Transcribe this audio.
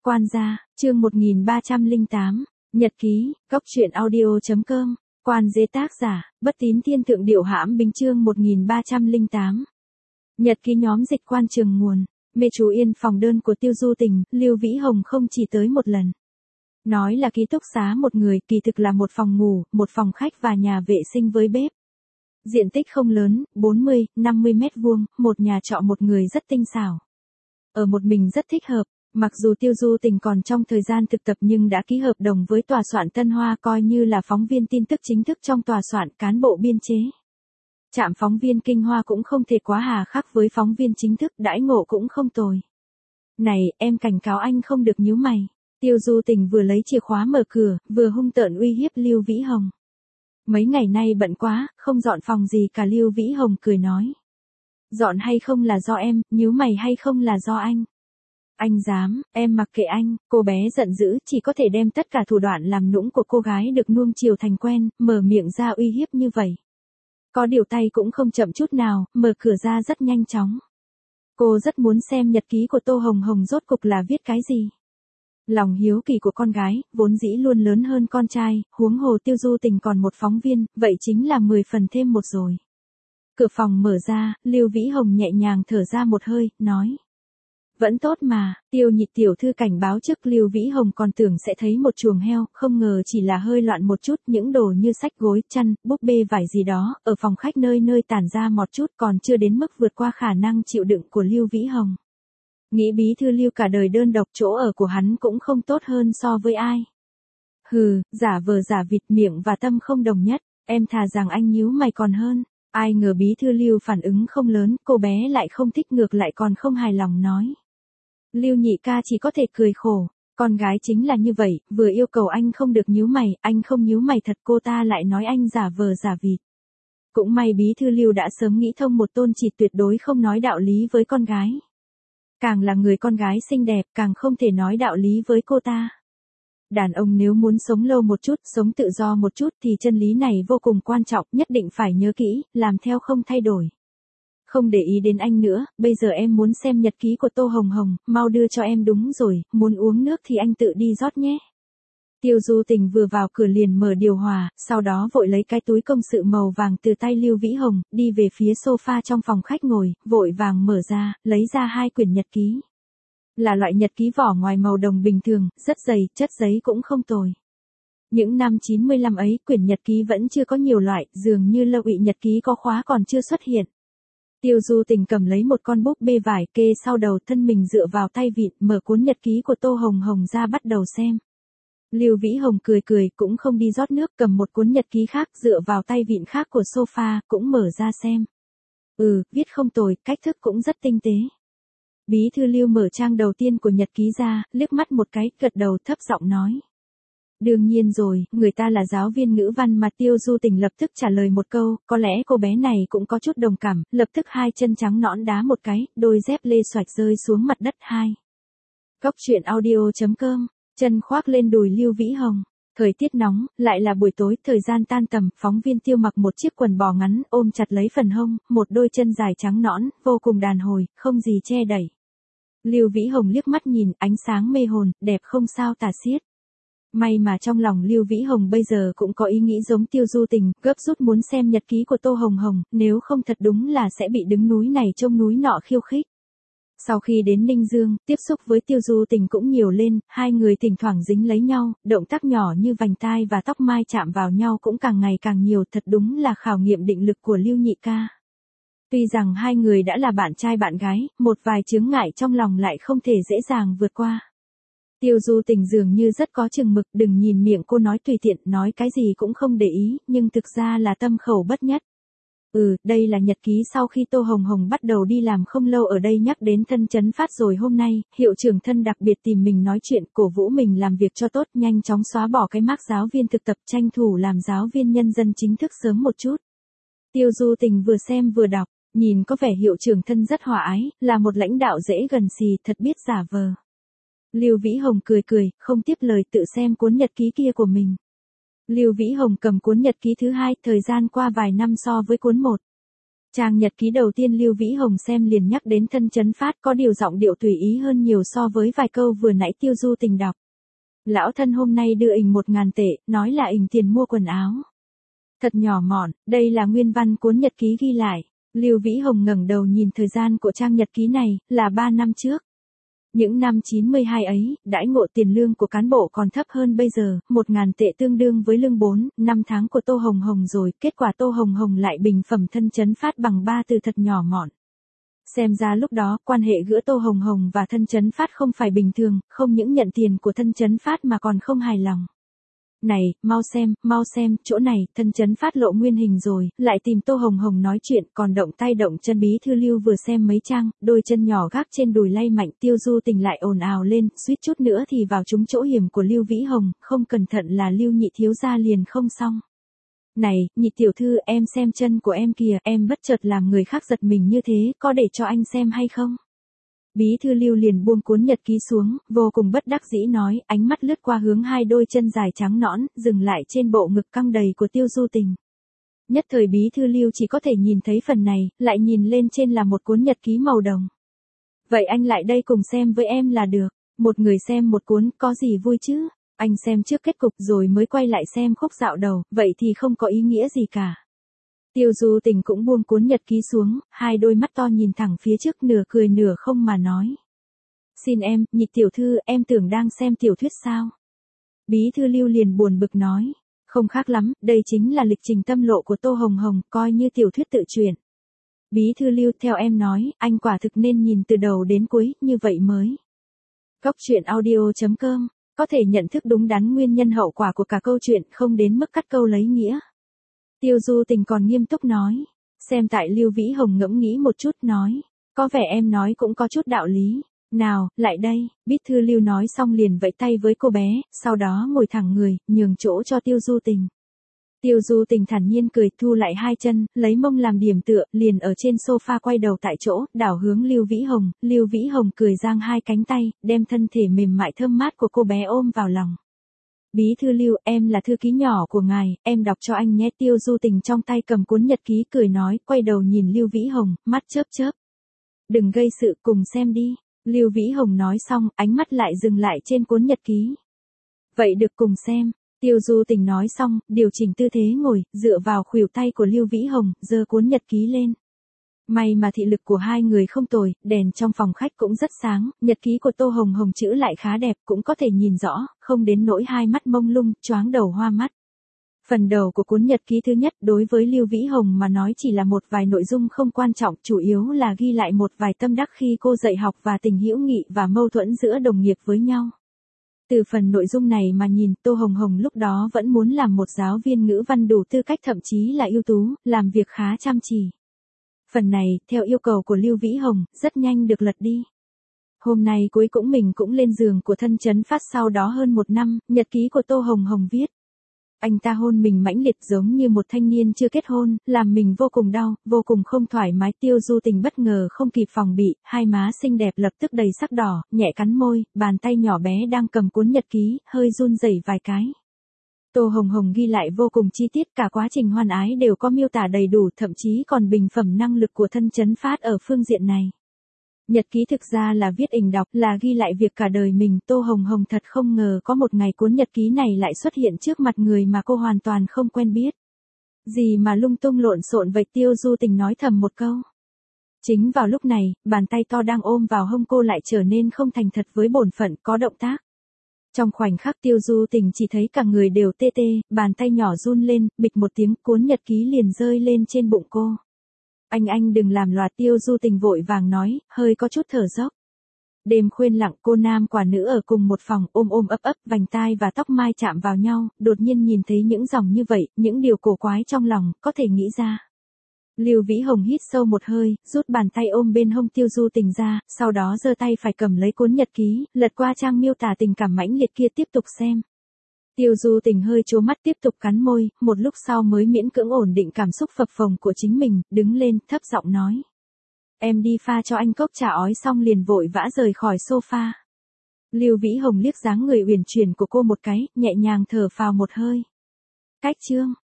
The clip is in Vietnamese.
Quan gia, chương 1308, Nhật ký, Cóc truyện audio.com, Quan dế tác giả, Bất Tín Thiên Thượng Điệu Hãm Bính chương 1308. Nhật ký nhóm dịch Quan Trường Nguồn, mê chú yên phòng đơn của Tiêu Du Tình, Lưu Vĩ Hồng không chỉ tới một lần. Nói là ký túc xá một người, kỳ thực là một phòng ngủ, một phòng khách và nhà vệ sinh với bếp. Diện tích không lớn, 40-50 mét vuông, một nhà trọ một người rất tinh xảo. Ở một mình rất thích hợp, mặc dù Tiêu Du Tình còn trong thời gian thực tập nhưng đã ký hợp đồng với tòa soạn Tân Hoa coi như là phóng viên tin tức chính thức trong tòa soạn cán bộ biên chế. Trạm phóng viên Kinh Hoa cũng không thể quá hà khắc với phóng viên chính thức, đãi ngộ cũng không tồi. Này, em cảnh cáo anh không được nhíu mày. Tiêu Du Tình vừa lấy chìa khóa mở cửa, vừa hung tợn uy hiếp Lưu Vĩ Hồng. Mấy ngày nay bận quá, không dọn phòng gì cả. Lưu Vĩ Hồng cười nói. Dọn hay không là do em, nhíu mày hay không là do anh. Anh dám, em mặc kệ anh. Cô bé giận dữ, chỉ có thể đem tất cả thủ đoạn làm nũng của cô gái được nuông chiều thành quen, mở miệng ra uy hiếp như vậy. Có điều tay cũng không chậm chút nào, mở cửa ra rất nhanh chóng. Cô rất muốn xem nhật ký của Tô Hồng Hồng rốt cục là viết cái gì. Lòng hiếu kỳ của con gái, vốn dĩ luôn lớn hơn con trai, huống hồ Tiêu Du Tình còn một phóng viên, vậy chính là 10 phần thêm một rồi. Cửa phòng mở ra, Lưu Vĩ Hồng nhẹ nhàng thở ra một hơi, nói. Vẫn tốt mà, Tiêu Nhị tiểu thư cảnh báo trước. Lưu Vĩ Hồng còn tưởng sẽ thấy một chuồng heo, không ngờ chỉ là hơi loạn một chút, những đồ như sách gối, chăn, búp bê vải gì đó, ở phòng khách nơi nơi tản ra một chút, còn chưa đến mức vượt qua khả năng chịu đựng của Lưu Vĩ Hồng. Nghĩ bí thư Lưu cả đời đơn độc, chỗ ở của hắn cũng không tốt hơn so với ai. Hừ, giả vờ giả vịt, miệng và tâm không đồng nhất, em thà rằng anh nhíu mày còn hơn. Ai ngờ bí thư Lưu phản ứng không lớn, cô bé lại không thích, ngược lại còn không hài lòng nói. Lưu nhị ca chỉ có thể cười khổ, con gái chính là như vậy, vừa yêu cầu anh không được nhíu mày, anh không nhíu mày thật, cô ta lại nói anh giả vờ giả vịt. Cũng may bí thư Lưu đã sớm nghĩ thông một tôn chỉ, tuyệt đối không nói đạo lý với con gái. Càng là người con gái xinh đẹp, càng không thể nói đạo lý với cô ta. Đàn ông nếu muốn sống lâu một chút, sống tự do một chút thì chân lý này vô cùng quan trọng, nhất định phải nhớ kỹ, làm theo không thay đổi. Không để ý đến anh nữa, bây giờ em muốn xem nhật ký của Tô Hồng Hồng, mau đưa cho em. Đúng rồi, muốn uống nước thì anh tự đi rót nhé. Tiêu Du Tình vừa vào cửa liền mở điều hòa, sau đó vội lấy cái túi công sự màu vàng từ tay Lưu Vĩ Hồng, đi về phía sofa trong phòng khách ngồi, vội vàng mở ra, lấy ra 2 quyển nhật ký. Là loại nhật ký vỏ ngoài màu đồng bình thường, rất dày, chất giấy cũng không tồi. Những năm 95 ấy, quyển nhật ký vẫn chưa có nhiều loại, dường như Lâu Ị nhật ký có khóa còn chưa xuất hiện. Tiêu Du Tình cầm lấy một con búp bê vải kê sau đầu, thân mình dựa vào tay vịn, mở cuốn nhật ký của Tô Hồng Hồng ra bắt đầu xem. Lưu Vĩ Hồng cười cười, cũng không đi rót nước, cầm một cuốn nhật ký khác dựa vào tay vịn khác của sofa, cũng mở ra xem. Viết không tồi, cách thức cũng rất tinh tế. Bí thư Lưu mở trang đầu tiên của nhật ký ra, liếc mắt một cái, gật đầu, thấp giọng nói. Đương nhiên rồi, người ta là giáo viên ngữ văn mà. Tiêu Du Tình lập tức trả lời một câu, có lẽ cô bé này cũng có chút đồng cảm, lập tức 2 chân trắng nõn đá một cái, đôi dép lê xoạch rơi xuống mặt đất. Cóc truyện audio.com, chân khoác lên đùi Lưu Vĩ Hồng. Thời tiết nóng, lại là buổi tối, thời gian tan tầm, phóng viên Tiêu mặc một chiếc quần bò ngắn, ôm chặt lấy phần hông, một đôi chân dài trắng nõn, vô cùng đàn hồi, không gì che đẩy. Lưu Vĩ Hồng liếc mắt nhìn, ánh sáng mê hồn, đẹp không sao tả xiết. May mà trong lòng Lưu Vĩ Hồng bây giờ cũng có ý nghĩ giống Tiêu Du Tình, gấp rút muốn xem nhật ký của Tô Hồng Hồng, nếu không thật đúng là sẽ bị đứng núi này trông núi nọ khiêu khích. Sau khi đến Ninh Dương, tiếp xúc với Tiêu Du Tình cũng nhiều lên, 2 người thỉnh thoảng dính lấy nhau, động tác nhỏ như vành tai và tóc mai chạm vào nhau cũng càng ngày càng nhiều, thật đúng là khảo nghiệm định lực của Lưu nhị ca. Tuy rằng 2 người đã là bạn trai bạn gái, một vài chướng ngại trong lòng lại không thể dễ dàng vượt qua. Tiêu Du Tình dường như rất có chừng mực, đừng nhìn miệng cô nói tùy tiện, nói cái gì cũng không để ý, nhưng thực ra là tâm khẩu bất nhất. Đây là nhật ký sau khi Tô Hồng Hồng bắt đầu đi làm không lâu ở đây. Nhắc đến Thân Chấn Phát rồi, hôm nay, hiệu trưởng Thân đặc biệt tìm mình nói chuyện, cổ vũ mình làm việc cho tốt, nhanh chóng xóa bỏ cái mác giáo viên thực tập, tranh thủ làm giáo viên nhân dân chính thức sớm một chút. Tiêu Du Tình vừa xem vừa đọc, nhìn có vẻ hiệu trưởng Thân rất hòa ái, là một lãnh đạo dễ gần xì, thật biết giả vờ. Lưu Vĩ Hồng cười cười, không tiếp lời, tự xem cuốn nhật ký kia của mình. Lưu Vĩ Hồng cầm cuốn nhật ký thứ 2, thời gian qua vài năm so với cuốn 1. Trang nhật ký đầu tiên Lưu Vĩ Hồng xem liền nhắc đến thân chấn phát, có điều giọng điệu tùy ý hơn nhiều so với vài câu vừa nãy Tiêu Du Tình đọc. Lão thân hôm nay đưa ình 1.000 tệ, nói là ình tiền mua quần áo. Thật nhỏ mọn, đây là nguyên văn cuốn nhật ký ghi lại. Lưu Vĩ Hồng ngẩng đầu nhìn thời gian của trang nhật ký này, là 3 năm trước. Những năm 92 ấy, đãi ngộ tiền lương của cán bộ còn thấp hơn bây giờ, 1.000 tệ tương đương với lương 4, 5 tháng của Tô Hồng Hồng rồi, kết quả Tô Hồng Hồng lại bình phẩm thân chấn phát bằng 3 từ thật nhỏ mọn. Xem ra lúc đó, quan hệ giữa Tô Hồng Hồng và thân chấn phát không phải bình thường, không những nhận tiền của thân chấn phát mà còn không hài lòng. Này, mau xem, chỗ này, thân chấn phát lộ nguyên hình rồi, lại tìm Tô Hồng Hồng nói chuyện, còn động tay động chân. Bí thư Lưu vừa xem mấy trang, đôi chân nhỏ gác trên đùi lay mạnh. Tiêu Du Tình lại ồn ào lên, suýt chút nữa thì vào trúng chỗ hiểm của Lưu Vĩ Hồng, không cẩn thận là Lưu nhị thiếu gia liền không xong. Này, nhị tiểu thư, em xem chân của em kìa, em bất chợt làm người khác giật mình như thế, có để cho anh xem hay không? Bí thư Lưu liền buông cuốn nhật ký xuống, vô cùng bất đắc dĩ nói, ánh mắt lướt qua hướng hai đôi chân dài trắng nõn, dừng lại trên bộ ngực căng đầy của Tiêu Du Tình. Nhất thời bí thư Lưu chỉ có thể nhìn thấy phần này, lại nhìn lên trên là một cuốn nhật ký màu đồng. Vậy anh lại đây cùng xem với em là được, một người xem một cuốn, có gì vui chứ? Anh xem trước kết cục rồi mới quay lại xem khúc dạo đầu, vậy thì không có ý nghĩa gì cả. Tiêu Du Tình cũng buông cuốn nhật ký xuống, hai đôi mắt to nhìn thẳng phía trước, nửa cười nửa không mà nói. Xin em, nhị tiểu thư, em tưởng đang xem tiểu thuyết sao? Bí thư Lưu liền buồn bực nói. Không khác lắm, đây chính là lịch trình tâm lộ của Tô Hồng Hồng, coi như tiểu thuyết tự truyện. Bí thư Lưu, theo em nói, anh quả thực nên nhìn từ đầu đến cuối, như vậy mới. Cốc truyện audio.com, có thể nhận thức đúng đắn nguyên nhân hậu quả của cả câu chuyện, không đến mức cắt câu lấy nghĩa. Tiêu Du Tình còn nghiêm túc nói. Xem tại Lưu Vĩ Hồng ngẫm nghĩ một chút nói. Có vẻ em nói cũng có chút đạo lý. Nào, lại đây, bí thư Lưu nói xong liền vẫy tay với cô bé, sau đó ngồi thẳng người, nhường chỗ cho Tiêu Du Tình. Tiêu Du Tình thản nhiên cười, thu lại hai chân, lấy mông làm điểm tựa, liền ở trên sofa quay đầu tại chỗ, đảo hướng Lưu Vĩ Hồng. Lưu Vĩ Hồng cười giang hai cánh tay, đem thân thể mềm mại thơm mát của cô bé ôm vào lòng. Bí thư Lưu, em là thư ký nhỏ của ngài, em đọc cho anh nhé. Tiêu Du Tình trong tay cầm cuốn nhật ký cười nói, quay đầu nhìn Lưu Vĩ Hồng, mắt chớp chớp. Đừng gây sự, cùng xem đi. Lưu Vĩ Hồng nói xong, ánh mắt lại dừng lại trên cuốn nhật ký. Vậy được, cùng xem. Tiêu Du Tình nói xong, điều chỉnh tư thế ngồi, dựa vào khuỷu tay của Lưu Vĩ Hồng, giơ cuốn nhật ký lên. May mà thị lực của hai người không tồi, đèn trong phòng khách cũng rất sáng, nhật ký của Tô Hồng Hồng chữ lại khá đẹp, cũng có thể nhìn rõ, không đến nỗi hai mắt mông lung, choáng đầu hoa mắt. Phần đầu của cuốn nhật ký thứ nhất đối với Lưu Vĩ Hồng mà nói chỉ là một vài nội dung không quan trọng, chủ yếu là ghi lại một vài tâm đắc khi cô dạy học và tình hữu nghị và mâu thuẫn giữa đồng nghiệp với nhau. Từ phần nội dung này mà nhìn, Tô Hồng Hồng lúc đó vẫn muốn làm một giáo viên ngữ văn đủ tư cách, thậm chí là ưu tú, làm việc khá chăm chỉ. Phần này, theo yêu cầu của Lưu Vĩ Hồng, rất nhanh được lật đi. Hôm nay cuối cùng mình cũng lên giường của thân chấn phát sau đó hơn 1 năm, nhật ký của Tô Hồng Hồng viết. Anh ta hôn mình mãnh liệt giống như một thanh niên chưa kết hôn, làm mình vô cùng đau, vô cùng không thoải mái. Tiêu Du Tình bất ngờ không kịp phòng bị, hai má xinh đẹp lập tức đầy sắc đỏ, nhẹ cắn môi, bàn tay nhỏ bé đang cầm cuốn nhật ký, hơi run rẩy vài cái. Tô Hồng Hồng ghi lại vô cùng chi tiết, cả quá trình hoan ái đều có miêu tả đầy đủ, thậm chí còn bình phẩm năng lực của thân chấn phát ở phương diện này. Nhật ký thực ra là viết ình đọc, là ghi lại việc cả đời mình. Tô Hồng Hồng thật không ngờ có một ngày cuốn nhật ký này lại xuất hiện trước mặt người mà cô hoàn toàn không quen biết. Gì mà lung tung lộn xộn vậy? Tiêu Du Tình nói thầm một câu. Chính vào lúc này, bàn tay to đang ôm vào hông cô lại trở nên không thành thật với bổn phận, có động tác. Trong khoảnh khắc Tiêu Du Tình chỉ thấy cả người đều tê tê, bàn tay nhỏ run lên, bịch một tiếng, cuốn nhật ký liền rơi lên trên bụng cô. Anh đừng làm loạn. Tiêu Du Tình vội vàng nói, hơi có chút thở dốc. Đêm khuya lặng, cô nam quả nữ ở cùng một phòng, ôm ấp, vành tai và tóc mai chạm vào nhau, đột nhiên nhìn thấy những dòng như vậy, những điều cổ quái trong lòng, có thể nghĩ ra. Lưu Vĩ Hồng hít sâu một hơi, rút bàn tay ôm bên hông Tiêu Du Tình ra, sau đó giơ tay phải cầm lấy cuốn nhật ký, lật qua trang miêu tả tình cảm mãnh liệt kia tiếp tục xem. Tiêu Du Tình hơi trố mắt tiếp tục cắn môi, một lúc sau mới miễn cưỡng ổn định cảm xúc phập phồng của chính mình, đứng lên, thấp giọng nói. Em đi pha cho anh cốc trà ói, xong liền vội vã rời khỏi sofa. Lưu Vĩ Hồng liếc dáng người uyển chuyển của cô một cái, nhẹ nhàng thở phào một hơi. Cách chương.